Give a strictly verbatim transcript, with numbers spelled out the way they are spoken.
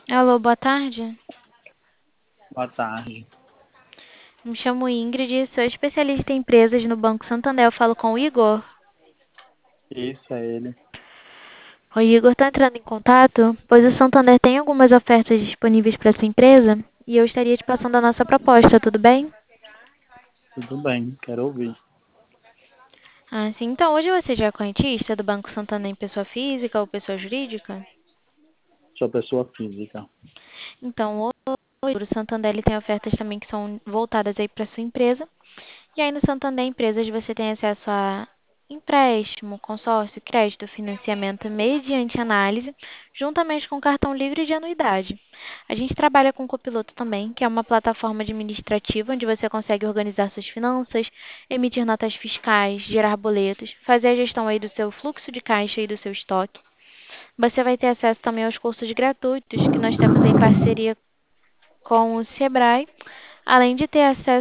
Alô, boa tarde. Boa tarde. Me chamo Ingrid, sou especialista em empresas no Banco Santander. Eu falo com o Igor. Isso é ele. O Igor está entrando em contato, pois o Santander tem algumas ofertas disponíveis para sua empresa e eu estaria te passando a nossa proposta, tudo bem? Tudo bem, quero ouvir. Ah, sim. Então, hoje você já é correntista do Banco Santander em pessoa física ou pessoa jurídica? Sou pessoa física. Então, o o Santander ele tem ofertas também que são voltadas aí para sua empresa. E aí no Santander Empresas você tem acesso a empréstimo, consórcio, crédito, financiamento mediante análise, juntamente com cartão livre de anuidade. A gente trabalha com o Copiloto também, que é uma plataforma administrativa onde você consegue organizar suas finanças, emitir notas fiscais, gerar boletos, fazer a gestão aí do seu fluxo de caixa e do seu estoque. Você vai ter acesso também aos cursos gratuitos que nós temos em parceria com o Sebrae, além de ter acesso